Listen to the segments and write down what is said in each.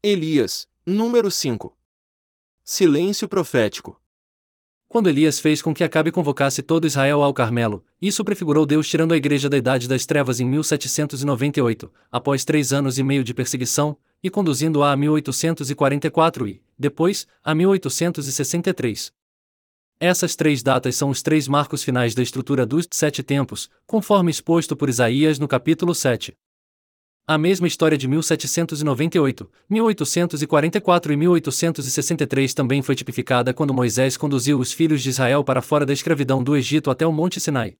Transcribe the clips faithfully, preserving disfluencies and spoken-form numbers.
Elias, número cinco. Silêncio profético. Quando Elias fez com que Acabe convocasse todo Israel ao Carmelo, isso prefigurou Deus tirando a igreja da idade das trevas em mil setecentos e noventa e oito, após três anos e meio de perseguição, e conduzindo-a a mil oitocentos e quarenta e quatro e, depois, a mil oitocentos e sessenta e três. Essas três datas são os três marcos finais da estrutura dos sete tempos, conforme exposto por Isaías no capítulo sete. A mesma história de mil setecentos e noventa e oito, mil oitocentos e quarenta e quatro e mil oitocentos e sessenta e três também foi tipificada quando Moisés conduziu os filhos de Israel para fora da escravidão do Egito até o Monte Sinai.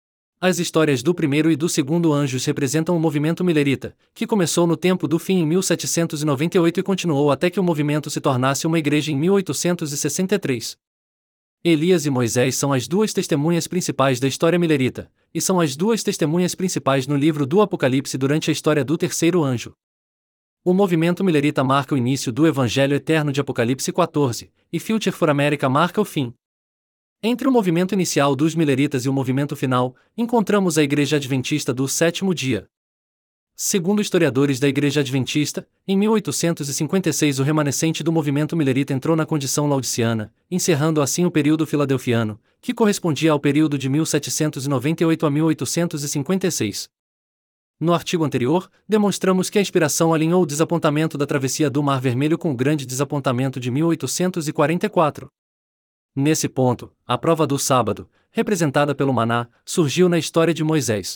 As histórias do primeiro e do segundo anjos representam o movimento milerita, que começou no tempo do fim em mil setecentos e noventa e oito e continuou até que o movimento se tornasse uma igreja em mil oitocentos e sessenta e três. Elias e Moisés são as duas testemunhas principais da história milerita, e são as duas testemunhas principais no livro do Apocalipse durante a história do terceiro anjo. O movimento milerita marca o início do Evangelho Eterno de Apocalipse quatorze, e Future for America marca o fim. Entre o movimento inicial dos mileritas e o movimento final, encontramos a Igreja Adventista do Sétimo Dia. Segundo historiadores da Igreja Adventista, em mil oitocentos e cinquenta e seis o remanescente do movimento milerita entrou na condição laodiceana, encerrando assim o período filadelfiano, que correspondia ao período de mil setecentos e noventa e oito a mil oitocentos e cinquenta e seis. No artigo anterior, demonstramos que a inspiração alinhou o desapontamento da travessia do Mar Vermelho com o grande desapontamento de mil oitocentos e quarenta e quatro. Nesse ponto, a prova do sábado, representada pelo maná, surgiu na história de Moisés.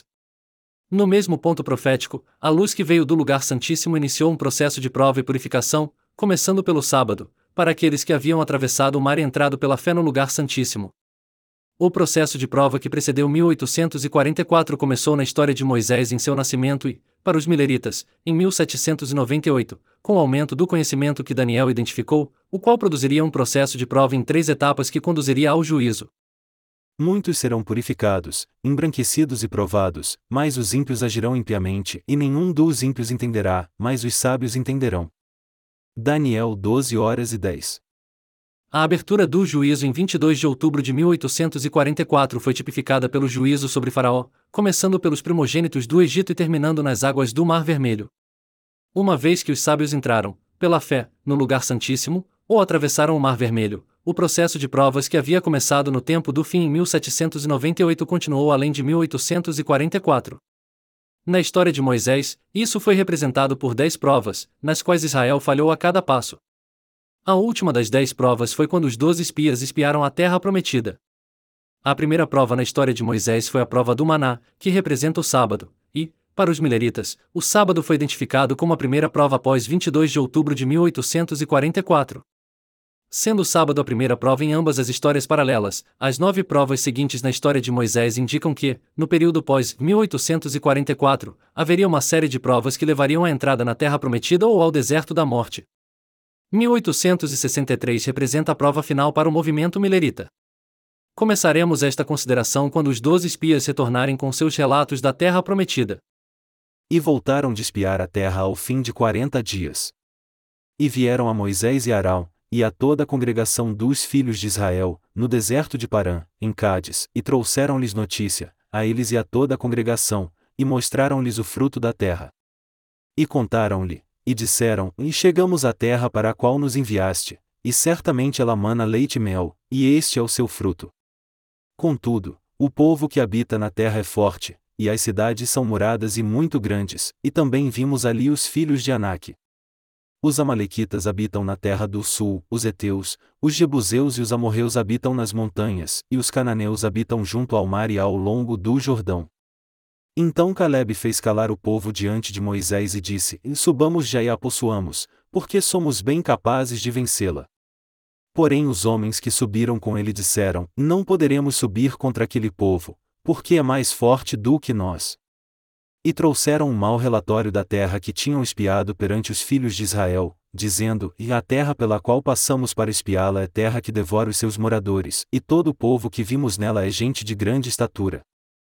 No mesmo ponto profético, a luz que veio do lugar santíssimo iniciou um processo de prova e purificação, começando pelo sábado, para aqueles que haviam atravessado o mar e entrado pela fé no lugar santíssimo. O processo de prova que precedeu mil oitocentos e quarenta e quatro começou na história de Moisés em seu nascimento e, para os mileritas, em mil setecentos e noventa e oito, com o aumento do conhecimento que Daniel identificou, o qual produziria um processo de prova em três etapas que conduziria ao juízo. Muitos serão purificados, embranquecidos e provados, mas os ímpios agirão impiamente, e nenhum dos ímpios entenderá, mas os sábios entenderão. Daniel doze horas e dez. A abertura do juízo em vinte e dois de outubro de mil oitocentos e quarenta e quatro foi tipificada pelo juízo sobre Faraó, começando pelos primogênitos do Egito e terminando nas águas do Mar Vermelho. Uma vez que os sábios entraram, pela fé, no lugar santíssimo, ou atravessaram o Mar Vermelho, o processo de provas que havia começado no tempo do fim em mil setecentos e noventa e oito continuou além de mil oitocentos e quarenta e quatro. Na história de Moisés, isso foi representado por dez provas, nas quais Israel falhou a cada passo. A última das dez provas foi quando os doze espias espiaram a terra prometida. A primeira prova na história de Moisés foi a prova do maná, que representa o sábado, e, para os mileritas, o sábado foi identificado como a primeira prova após vinte e dois de outubro de mil oitocentos e quarenta e quatro. Sendo o sábado a primeira prova em ambas as histórias paralelas, as nove provas seguintes na história de Moisés indicam que, no período pós mil oitocentos e quarenta e quatro, haveria uma série de provas que levariam à entrada na Terra Prometida ou ao deserto da morte. mil oitocentos e sessenta e três representa a prova final para o movimento milerita. Começaremos esta consideração quando os doze espias retornarem com seus relatos da Terra Prometida. E voltaram de espiar a terra ao fim de quarenta dias. E vieram a Moisés e Arão, e a toda a congregação dos filhos de Israel, no deserto de Parã, em Cádiz, e trouxeram-lhes notícia, a eles e a toda a congregação, e mostraram-lhes o fruto da terra. E contaram-lhe, e disseram, e chegamos à terra para a qual nos enviaste, e certamente ela mana leite e mel, e este é o seu fruto. Contudo, o povo que habita na terra é forte, e as cidades são muradas e muito grandes, e também vimos ali os filhos de Anak. Os amalequitas habitam na terra do sul, os heteus, os jebuseus e os amorreus habitam nas montanhas, e os cananeus habitam junto ao mar e ao longo do Jordão. Então Calebe fez calar o povo diante de Moisés e disse, subamos já e a possuamos, porque somos bem capazes de vencê-la. Porém os homens que subiram com ele disseram, não poderemos subir contra aquele povo, porque é mais forte do que nós. E trouxeram um mau relatório da terra que tinham espiado perante os filhos de Israel, dizendo, e a terra pela qual passamos para espiá-la é terra que devora os seus moradores, e todo o povo que vimos nela é gente de grande estatura.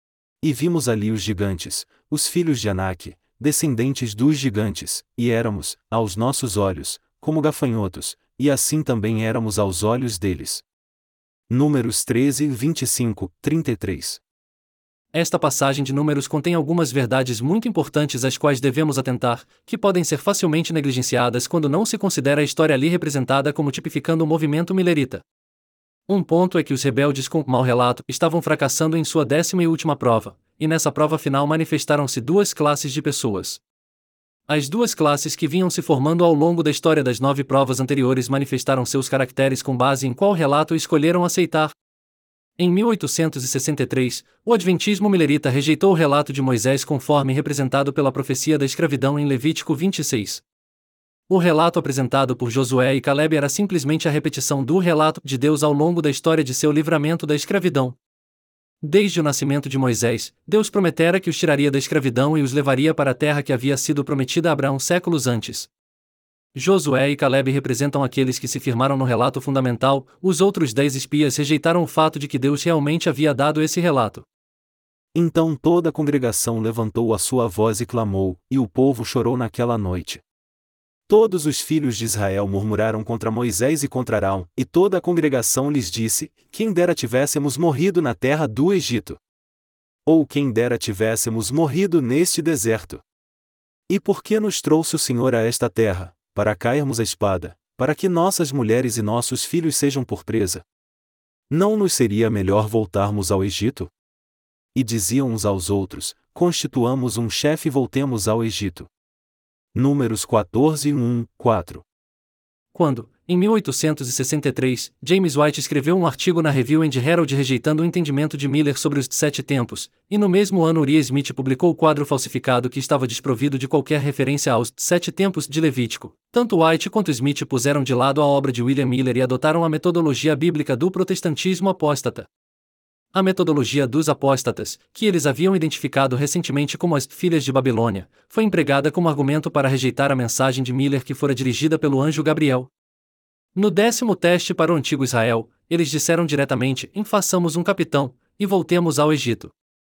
E vimos ali os gigantes, os filhos de Anak, descendentes dos gigantes, e éramos, aos nossos olhos, como gafanhotos, e assim também éramos aos olhos deles. Números treze, vinte e cinco, trinta e três. Esta passagem de Números contém algumas verdades muito importantes às quais devemos atentar, que podem ser facilmente negligenciadas quando não se considera a história ali representada como tipificando o movimento milerita. Um ponto é que os rebeldes com mau relato estavam fracassando em sua décima e última prova, e nessa prova final manifestaram-se duas classes de pessoas. As duas classes que vinham se formando ao longo da história das nove provas anteriores manifestaram seus caracteres com base em qual relato escolheram aceitar. Em mil oitocentos e sessenta e três, o adventismo milerita rejeitou o relato de Moisés conforme representado pela profecia da escravidão em Levítico vinte e seis. O relato apresentado por Josué e Caleb era simplesmente a repetição do relato de Deus ao longo da história de seu livramento da escravidão. Desde o nascimento de Moisés, Deus prometera que os tiraria da escravidão e os levaria para a terra que havia sido prometida a Abraão séculos antes. Josué e Caleb representam aqueles que se firmaram no relato fundamental, os outros dez espias rejeitaram o fato de que Deus realmente havia dado esse relato. Então toda a congregação levantou a sua voz e clamou, e o povo chorou naquela noite. Todos os filhos de Israel murmuraram contra Moisés e contra Arão, e toda a congregação lhes disse: quem dera tivéssemos morrido na terra do Egito! Ou quem dera tivéssemos morrido neste deserto! E por que nos trouxe o Senhor a esta terra, para cairmos a espada, para que nossas mulheres e nossos filhos sejam por presa? Não nos seria melhor voltarmos ao Egito? E diziam uns aos outros: constituamos um chefe e voltemos ao Egito. Números quatorze, um, quatro. Quando, em mil oitocentos e sessenta e três, James White escreveu um artigo na Review and Herald rejeitando o entendimento de Miller sobre os sete tempos, e no mesmo ano Uriah Smith publicou o quadro falsificado que estava desprovido de qualquer referência aos sete tempos de Levítico, tanto White quanto Smith puseram de lado a obra de William Miller e adotaram a metodologia bíblica do protestantismo apóstata. A metodologia dos apóstatas, que eles haviam identificado recentemente como as filhas de Babilônia, foi empregada como argumento para rejeitar a mensagem de Miller que fora dirigida pelo anjo Gabriel. No décimo teste para o antigo Israel, eles disseram diretamente: façamos um capitão, e voltemos ao Egito.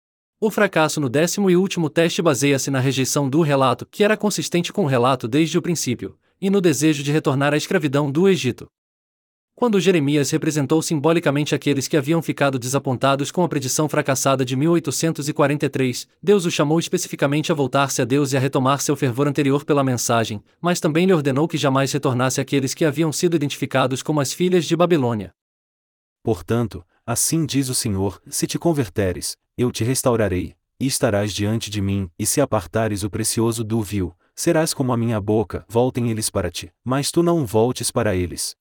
O fracasso no décimo e último teste baseia-se na rejeição do relato, que era consistente com o relato desde o princípio, e no desejo de retornar à escravidão do Egito. Quando Jeremias representou simbolicamente aqueles que haviam ficado desapontados com a predição fracassada de mil oitocentos e quarenta e três, Deus o chamou especificamente a voltar-se a Deus e a retomar seu fervor anterior pela mensagem, mas também lhe ordenou que jamais retornasse aqueles que haviam sido identificados como as filhas de Babilônia. Portanto, assim diz o Senhor: se te converteres, eu te restaurarei, e estarás diante de mim, e se apartares o precioso do vil, serás como a minha boca, voltem eles para ti, mas tu não voltes para eles.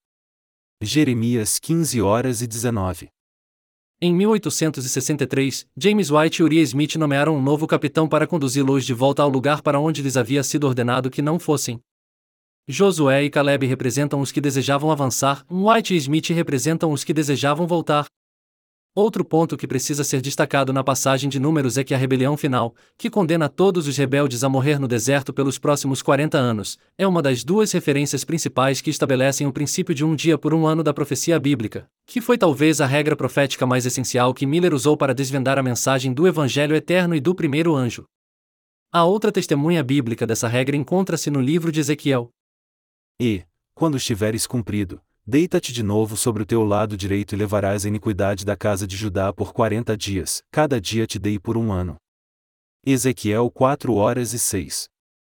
Jeremias quinze horas e dezenove. Em mil oitocentos e sessenta e três, James White e Uriah Smith nomearam um novo capitão para conduzi-los de volta ao lugar para onde lhes havia sido ordenado que não fossem. Josué e Caleb representam os que desejavam avançar, White e Smith representam os que desejavam voltar. Outro ponto que precisa ser destacado na passagem de Números é que a rebelião final, que condena todos os rebeldes a morrer no deserto pelos próximos quarenta anos, é uma das duas referências principais que estabelecem o princípio de um dia por um ano da profecia bíblica, que foi talvez a regra profética mais essencial que Miller usou para desvendar a mensagem do Evangelho Eterno e do primeiro anjo. A outra testemunha bíblica dessa regra encontra-se no livro de Ezequiel. E, quando estiveres cumprido, deita-te de novo sobre o teu lado direito e levarás a iniquidade da casa de Judá por quarenta dias, cada dia te dei por um ano. Ezequiel quatro horas e seis.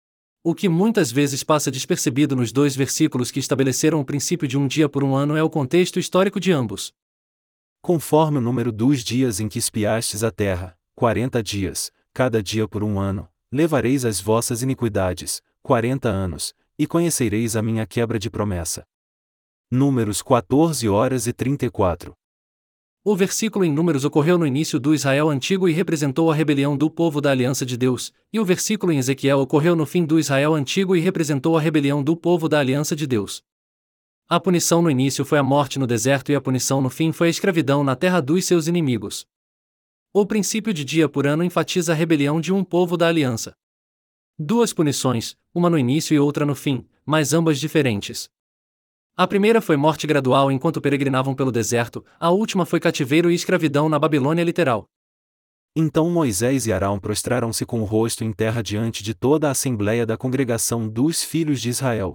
O que muitas vezes passa despercebido nos dois versículos que estabeleceram o princípio de um dia por um ano é o contexto histórico de ambos. Conforme o número dos dias em que espiastes a terra, quarenta dias, cada dia por um ano, levareis as vossas iniquidades, quarenta anos, e conhecereis a minha quebra de promessa. Números quatorze horas e trinta e quatro. O versículo em Números ocorreu no início do Israel antigo e representou a rebelião do povo da aliança de Deus, e o versículo em Ezequiel ocorreu no fim do Israel antigo e representou a rebelião do povo da aliança de Deus. A punição no início foi a morte no deserto e a punição no fim foi a escravidão na terra dos seus inimigos. O princípio de dia por ano enfatiza a rebelião de um povo da aliança. Duas punições, uma no início e outra no fim, mas ambas diferentes. A primeira foi morte gradual enquanto peregrinavam pelo deserto, a última foi cativeiro e escravidão na Babilônia literal. Então Moisés e Arão prostraram-se com o rosto em terra diante de toda a assembleia da congregação dos filhos de Israel.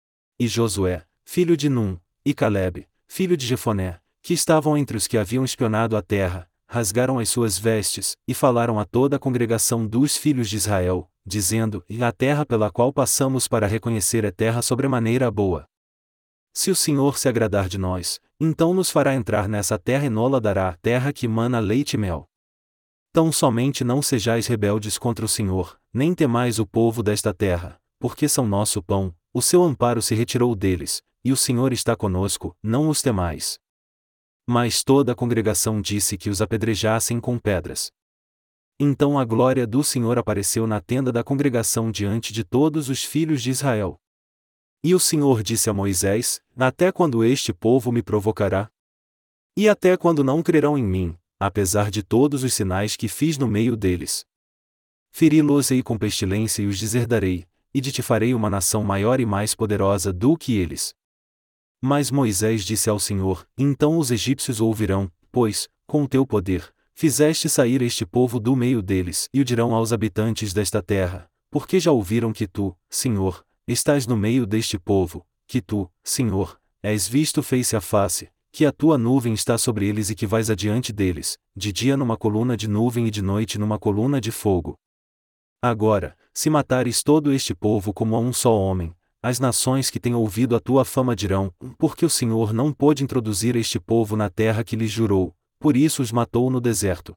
E Josué, filho de Num, e Caleb, filho de Jefoné, que estavam entre os que haviam espionado a terra, rasgaram as suas vestes, e falaram a toda a congregação dos filhos de Israel, dizendo: E a terra pela qual passamos para reconhecer é terra sobremaneira boa. Se o Senhor se agradar de nós, então nos fará entrar nessa terra e nola dará a terra que mana leite e mel. Tão somente não sejais rebeldes contra o Senhor, nem temais o povo desta terra, porque são nosso pão, o seu amparo se retirou deles, e o Senhor está conosco, não os temais. Mas toda a congregação disse que os apedrejassem com pedras. Então a glória do Senhor apareceu na tenda da congregação diante de todos os filhos de Israel. E o Senhor disse a Moisés: Até quando este povo me provocará? E até quando não crerão em mim, apesar de todos os sinais que fiz no meio deles? Feri-los-ei com pestilência e os deserdarei, e de ti farei uma nação maior e mais poderosa do que eles. Mas Moisés disse ao Senhor: Então os egípcios ouvirão, pois, com o teu poder, fizeste sair este povo do meio deles, e o dirão aos habitantes desta terra, porque já ouviram que tu, Senhor, estás no meio deste povo, que tu, Senhor, és visto face a face, que a tua nuvem está sobre eles e que vais adiante deles, de dia numa coluna de nuvem e de noite numa coluna de fogo. Agora, se matares todo este povo como a um só homem, as nações que têm ouvido a tua fama dirão: Porque o Senhor não pôde introduzir este povo na terra que lhes jurou, por isso os matou no deserto.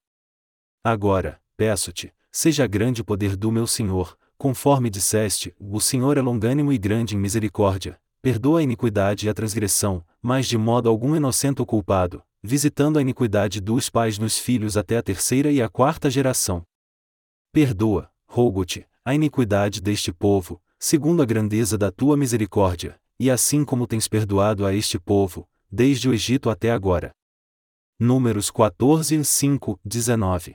Agora, peço-te, seja grande o poder do meu Senhor, conforme disseste: O Senhor é longânimo e grande em misericórdia, perdoa a iniquidade e a transgressão, mas de modo algum inocente ou culpado, visitando a iniquidade dos pais nos filhos até a terceira e a quarta geração. Perdoa, rogo-te, a iniquidade deste povo, segundo a grandeza da tua misericórdia, e assim como tens perdoado a este povo, desde o Egito até agora. Números quatorze, cinco, dezenove.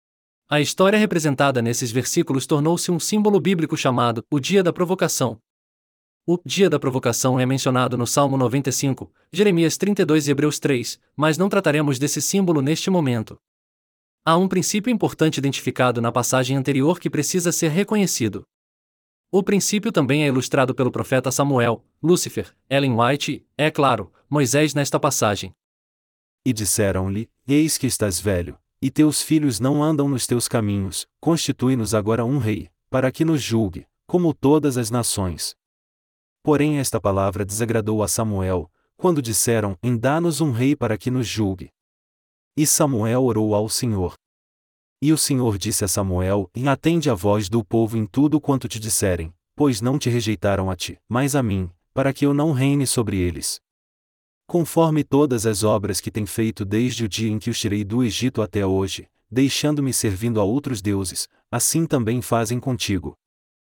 A história representada nesses versículos tornou-se um símbolo bíblico chamado o Dia da Provocação. O Dia da Provocação é mencionado no Salmo noventa e cinco, Jeremias trinta e dois e Hebreus três, mas não trataremos desse símbolo neste momento. Há um princípio importante identificado na passagem anterior que precisa ser reconhecido. O princípio também é ilustrado pelo profeta Samuel, Lúcifer, Ellen White e, é claro, Moisés nesta passagem. E disseram-lhe: Eis que estás velho, e teus filhos não andam nos teus caminhos, constitui-nos agora um rei, para que nos julgue, como todas as nações. Porém esta palavra desagradou a Samuel, quando disseram: Dá-nos um rei para que nos julgue. E Samuel orou ao Senhor. E o Senhor disse a Samuel: Atende a voz do povo em tudo quanto te disserem, pois não te rejeitaram a ti, mas a mim, para que eu não reine sobre eles. Conforme todas as obras que tem feito desde o dia em que os tirei do Egito até hoje, deixando-me servindo a outros deuses, assim também fazem contigo.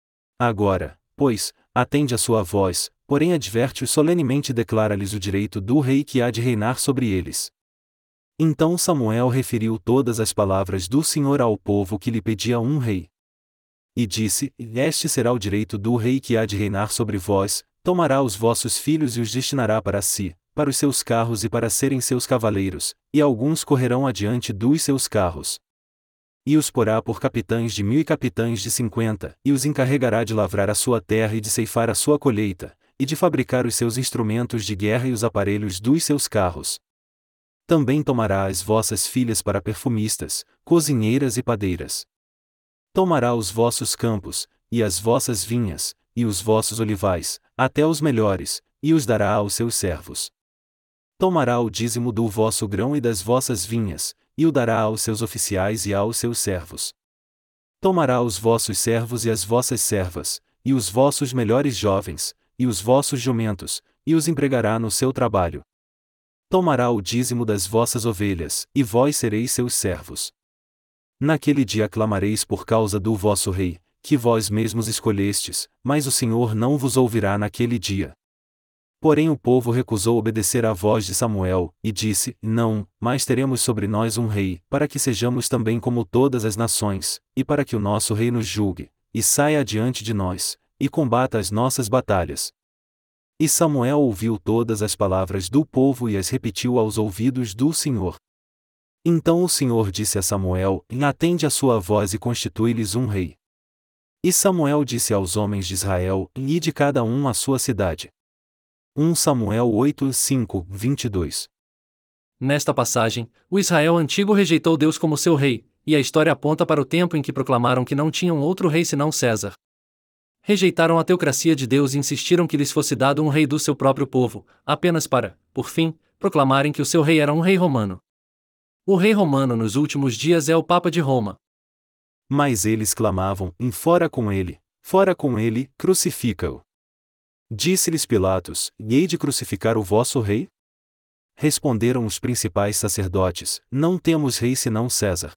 Agora, pois, atende a sua voz, porém adverte-os solenemente e declara-lhes o direito do rei que há de reinar sobre eles. Então Samuel referiu todas as palavras do Senhor ao povo que lhe pedia um rei. E disse: Este será o direito do rei que há de reinar sobre vós, tomará os vossos filhos e os destinará para si, para os seus carros e para serem seus cavaleiros, e alguns correrão adiante dos seus carros. E os porá por capitães de mil e capitães de cinquenta, e os encarregará de lavrar a sua terra e de ceifar a sua colheita, e de fabricar os seus instrumentos de guerra e os aparelhos dos seus carros. Também tomará as vossas filhas para perfumistas, cozinheiras e padeiras. Tomará os vossos campos, e as vossas vinhas, e os vossos olivais, até os melhores, e os dará aos seus servos. Tomará o dízimo do vosso grão e das vossas vinhas, e o dará aos seus oficiais e aos seus servos. Tomará os vossos servos e as vossas servas, e os vossos melhores jovens, e os vossos jumentos, e os empregará no seu trabalho. Tomará o dízimo das vossas ovelhas, e vós sereis seus servos. Naquele dia clamareis por causa do vosso rei, que vós mesmos escolhestes, mas o Senhor não vos ouvirá naquele dia. Porém o povo recusou obedecer à voz de Samuel, e disse: Não, mas teremos sobre nós um rei, para que sejamos também como todas as nações, e para que o nosso rei nos julgue, e saia adiante de nós, e combata as nossas batalhas. E Samuel ouviu todas as palavras do povo e as repetiu aos ouvidos do Senhor. Então o Senhor disse a Samuel: Atende a sua voz e constitui-lhes um rei. E Samuel disse aos homens de Israel: Ide cada um à sua cidade. um Samuel oito, cinco, vinte e dois. Nesta passagem, o Israel antigo rejeitou Deus como seu rei, e a história aponta para o tempo em que proclamaram que não tinham outro rei senão César. Rejeitaram a teocracia de Deus e insistiram que lhes fosse dado um rei do seu próprio povo, apenas para, por fim, proclamarem que o seu rei era um rei romano. O rei romano nos últimos dias é o Papa de Roma. Mas eles clamavam, em fora com ele, fora com ele, crucifica-o. Disse-lhes Pilatos, e hei de crucificar o vosso rei? Responderam os principais sacerdotes, não temos rei senão César.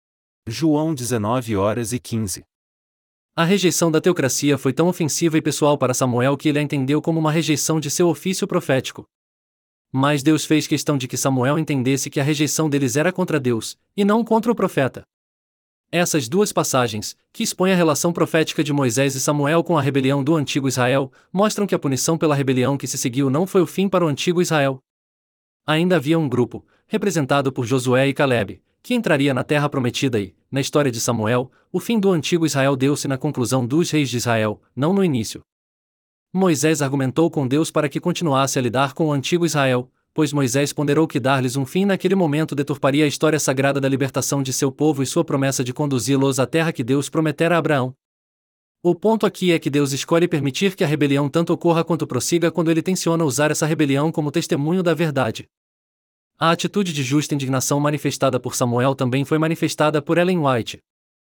João dezenove horas e quinze. A rejeição da teocracia foi tão ofensiva e pessoal para Samuel que ele a entendeu como uma rejeição de seu ofício profético. Mas Deus fez questão de que Samuel entendesse que a rejeição deles era contra Deus, e não contra o profeta. Essas duas passagens, que expõem a relação profética de Moisés e Samuel com a rebelião do antigo Israel, mostram que a punição pela rebelião que se seguiu não foi o fim para o antigo Israel. Ainda havia um grupo, representado por Josué e Calebe, que entraria na terra prometida e, na história de Samuel, o fim do antigo Israel deu-se na conclusão dos reis de Israel, não no início. Moisés argumentou com Deus para que continuasse a lidar com o antigo Israel, pois Moisés ponderou que dar-lhes um fim naquele momento deturparia a história sagrada da libertação de seu povo e sua promessa de conduzi-los à terra que Deus prometera a Abraão. O ponto aqui é que Deus escolhe permitir que a rebelião tanto ocorra quanto prossiga quando ele tenciona usar essa rebelião como testemunho da verdade. A atitude de justa indignação manifestada por Samuel também foi manifestada por Ellen White.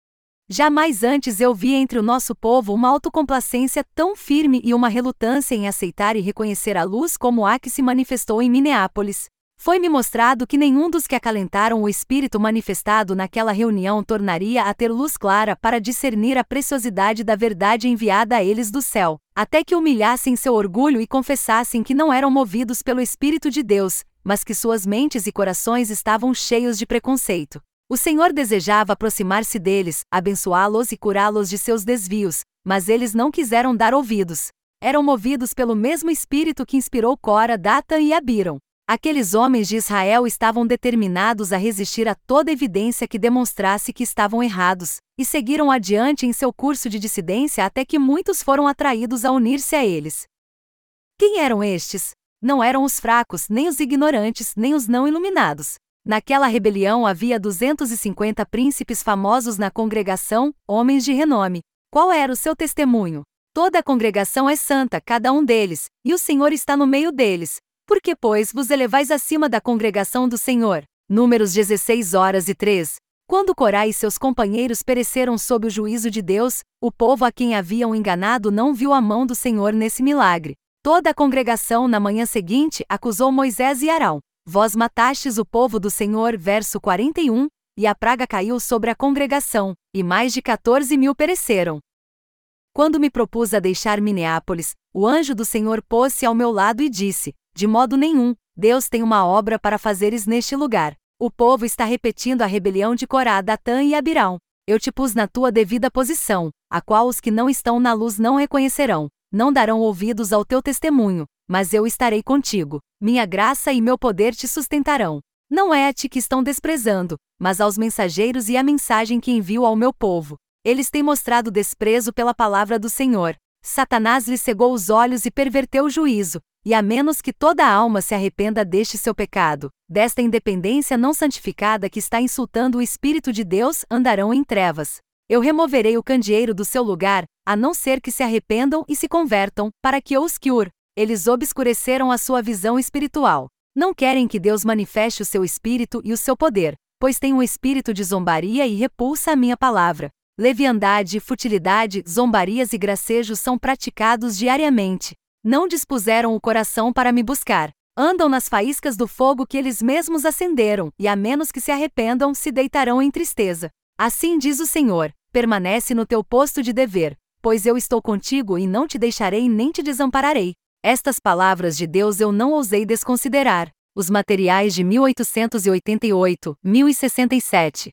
Jamais antes eu vi entre o nosso povo uma autocomplacência tão firme e uma relutância em aceitar e reconhecer a luz como a que se manifestou em Minneapolis. Foi-me mostrado que nenhum dos que acalentaram o espírito manifestado naquela reunião tornaria a ter luz clara para discernir a preciosidade da verdade enviada a eles do céu, até que humilhassem seu orgulho e confessassem que não eram movidos pelo Espírito de Deus, mas que suas mentes e corações estavam cheios de preconceito. O Senhor desejava aproximar-se deles, abençoá-los e curá-los de seus desvios, mas eles não quiseram dar ouvidos. Eram movidos pelo mesmo Espírito que inspirou Cora, Datan e Abiram. Aqueles homens de Israel estavam determinados a resistir a toda evidência que demonstrasse que estavam errados, e seguiram adiante em seu curso de dissidência até que muitos foram atraídos a unir-se a eles. Quem eram estes? Não eram os fracos, nem os ignorantes, nem os não iluminados. Naquela rebelião havia duzentos e cinquenta príncipes famosos na congregação, homens de renome. Qual era o seu testemunho? Toda a congregação é santa, cada um deles, e o Senhor está no meio deles. Por que, pois, vos elevais acima da congregação do Senhor? Números dezesseis horas e três. Quando Corá e seus companheiros pereceram sob o juízo de Deus, o povo a quem haviam enganado não viu a mão do Senhor nesse milagre. Toda a congregação na manhã seguinte acusou Moisés e Arão. Vós matastes o povo do Senhor, verso quarenta e um, e a praga caiu sobre a congregação, e mais de quatorze mil pereceram. Quando me propus a deixar Minneapolis, o anjo do Senhor pôs-se ao meu lado e disse: de modo nenhum, Deus tem uma obra para fazeres neste lugar. O povo está repetindo a rebelião de Corá, Datã e Abirão. Eu te pus na tua devida posição, a qual os que não estão na luz não reconhecerão, não darão ouvidos ao teu testemunho, mas eu estarei contigo. Minha graça e meu poder te sustentarão. Não é a ti que estão desprezando, mas aos mensageiros e a mensagem que envio ao meu povo. Eles têm mostrado desprezo pela palavra do Senhor. Satanás lhe cegou os olhos e perverteu o juízo, e a menos que toda a alma se arrependa deste seu pecado, desta independência não santificada que está insultando o Espírito de Deus, andarão em trevas. Eu removerei o candeeiro do seu lugar, a não ser que se arrependam e se convertam, para que os cure. Eles obscureceram a sua visão espiritual. Não querem que Deus manifeste o seu espírito e o seu poder, pois tem um espírito de zombaria e repulsa a minha palavra. Leviandade, futilidade, zombarias e gracejos são praticados diariamente. Não dispuseram o coração para me buscar. Andam nas faíscas do fogo que eles mesmos acenderam, e a menos que se arrependam, se deitarão em tristeza. Assim diz o Senhor: permanece no teu posto de dever, pois eu estou contigo e não te deixarei nem te desampararei. Estas palavras de Deus eu não ousei desconsiderar. Os materiais de mil oitocentos e oitenta e oito, mil e sessenta e sete.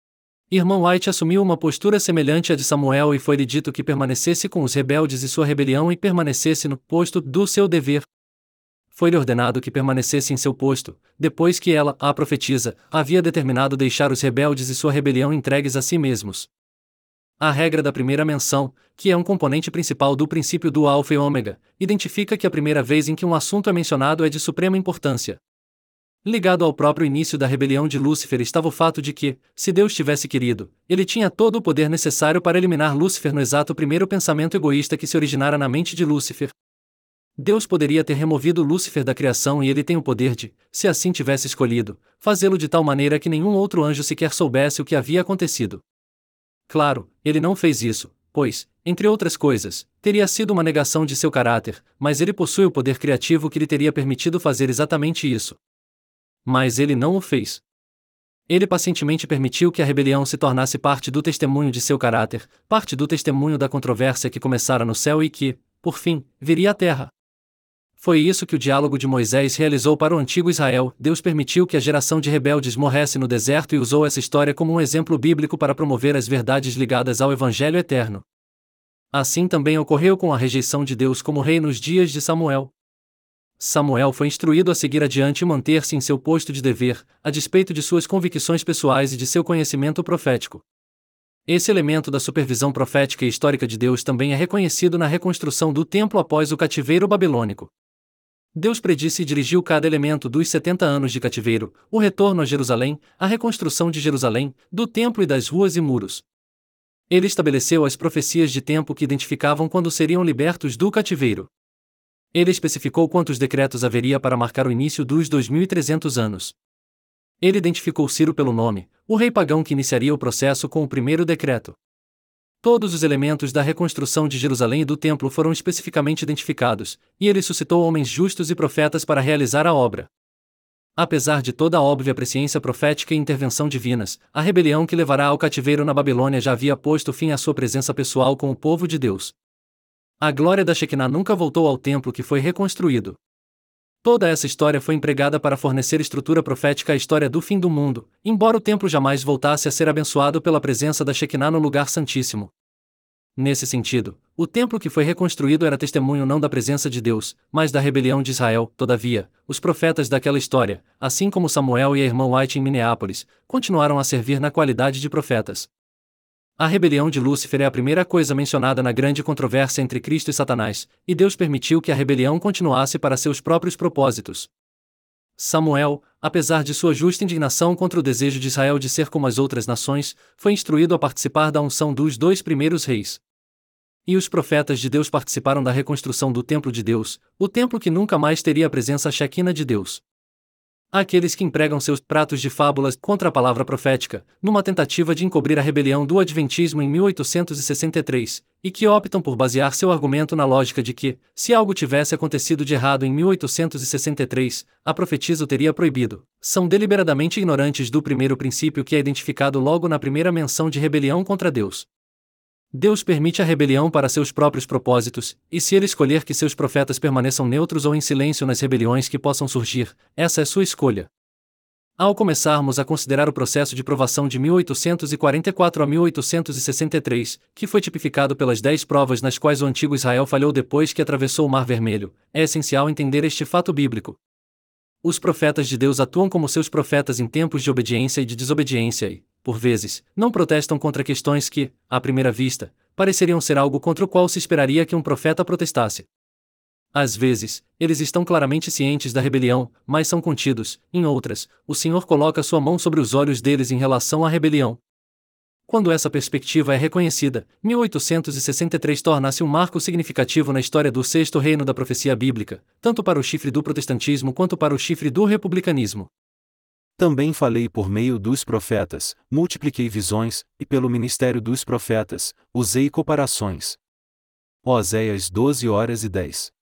Irmão White assumiu uma postura semelhante à de Samuel e foi-lhe dito que permanecesse com os rebeldes e sua rebelião e permanecesse no posto do seu dever. Foi-lhe ordenado que permanecesse em seu posto, depois que ela, a profetisa, havia determinado deixar os rebeldes e sua rebelião entregues a si mesmos. A regra da primeira menção, que é um componente principal do princípio do Alfa e Ômega, identifica que a primeira vez em que um assunto é mencionado é de suprema importância. Ligado ao próprio início da rebelião de Lúcifer estava o fato de que, se Deus tivesse querido, ele tinha todo o poder necessário para eliminar Lúcifer no exato primeiro pensamento egoísta que se originara na mente de Lúcifer. Deus poderia ter removido Lúcifer da criação e ele tem o poder de, se assim tivesse escolhido, fazê-lo de tal maneira que nenhum outro anjo sequer soubesse o que havia acontecido. Claro, ele não fez isso, pois, entre outras coisas, teria sido uma negação de seu caráter, mas ele possui o poder criativo que lhe teria permitido fazer exatamente isso. Mas ele não o fez. Ele pacientemente permitiu que a rebelião se tornasse parte do testemunho de seu caráter, parte do testemunho da controvérsia que começara no céu e que, por fim, viria à terra. Foi isso que o diálogo de Moisés realizou para o antigo Israel. Deus permitiu que a geração de rebeldes morresse no deserto e usou essa história como um exemplo bíblico para promover as verdades ligadas ao Evangelho eterno. Assim também ocorreu com a rejeição de Deus como rei nos dias de Samuel. Samuel foi instruído a seguir adiante e manter-se em seu posto de dever, a despeito de suas convicções pessoais e de seu conhecimento profético. Esse elemento da supervisão profética e histórica de Deus também é reconhecido na reconstrução do templo após o cativeiro babilônico. Deus predisse e dirigiu cada elemento dos setenta anos de cativeiro, o retorno a Jerusalém, a reconstrução de Jerusalém, do templo e das ruas e muros. Ele estabeleceu as profecias de tempo que identificavam quando seriam libertos do cativeiro. Ele especificou quantos decretos haveria para marcar o início dos dois mil e trezentos anos. Ele identificou Ciro pelo nome, o rei pagão que iniciaria o processo com o primeiro decreto. Todos os elementos da reconstrução de Jerusalém e do templo foram especificamente identificados, e ele suscitou homens justos e profetas para realizar a obra. Apesar de toda a óbvia presciência profética e intervenção divinas, a rebelião que levará ao cativeiro na Babilônia já havia posto fim à sua presença pessoal com o povo de Deus. A glória da Shekinah nunca voltou ao templo que foi reconstruído. Toda essa história foi empregada para fornecer estrutura profética à história do fim do mundo, embora o templo jamais voltasse a ser abençoado pela presença da Shekinah no lugar santíssimo. Nesse sentido, o templo que foi reconstruído era testemunho não da presença de Deus, mas da rebelião de Israel. Todavia, os profetas daquela história, assim como Samuel e a irmã White em Minneapolis, continuaram a servir na qualidade de profetas. A rebelião de Lúcifer é a primeira coisa mencionada na grande controvérsia entre Cristo e Satanás, e Deus permitiu que a rebelião continuasse para seus próprios propósitos. Samuel, apesar de sua justa indignação contra o desejo de Israel de ser como as outras nações, foi instruído a participar da unção dos dois primeiros reis. E os profetas de Deus participaram da reconstrução do templo de Deus, o templo que nunca mais teria a presença Shekinah de Deus. Aqueles que empregam seus pratos de fábulas contra a palavra profética, numa tentativa de encobrir a rebelião do Adventismo em mil oitocentos e sessenta e três, e que optam por basear seu argumento na lógica de que, se algo tivesse acontecido de errado em mil oitocentos e sessenta e três, a profetisa o teria proibido, são deliberadamente ignorantes do primeiro princípio que é identificado logo na primeira menção de rebelião contra Deus. Deus permite a rebelião para seus próprios propósitos, e se ele escolher que seus profetas permaneçam neutros ou em silêncio nas rebeliões que possam surgir, essa é sua escolha. Ao começarmos a considerar o processo de provação de mil oitocentos e quarenta e quatro a mil oitocentos e sessenta e três, que foi tipificado pelas dez provas nas quais o antigo Israel falhou depois que atravessou o Mar Vermelho, é essencial entender este fato bíblico. Os profetas de Deus atuam como seus profetas em tempos de obediência e de desobediência e, por vezes, não protestam contra questões que, à primeira vista, pareceriam ser algo contra o qual se esperaria que um profeta protestasse. Às vezes, eles estão claramente cientes da rebelião, mas são contidos. Em outras, o Senhor coloca sua mão sobre os olhos deles em relação à rebelião. Quando essa perspectiva é reconhecida, mil oitocentos e sessenta e três torna-se um marco significativo na história do sexto reino da profecia bíblica, tanto para o chifre do protestantismo quanto para o chifre do republicanismo. Também falei por meio dos profetas, multipliquei visões, e pelo ministério dos profetas, usei comparações. Oséias doze horas e dez.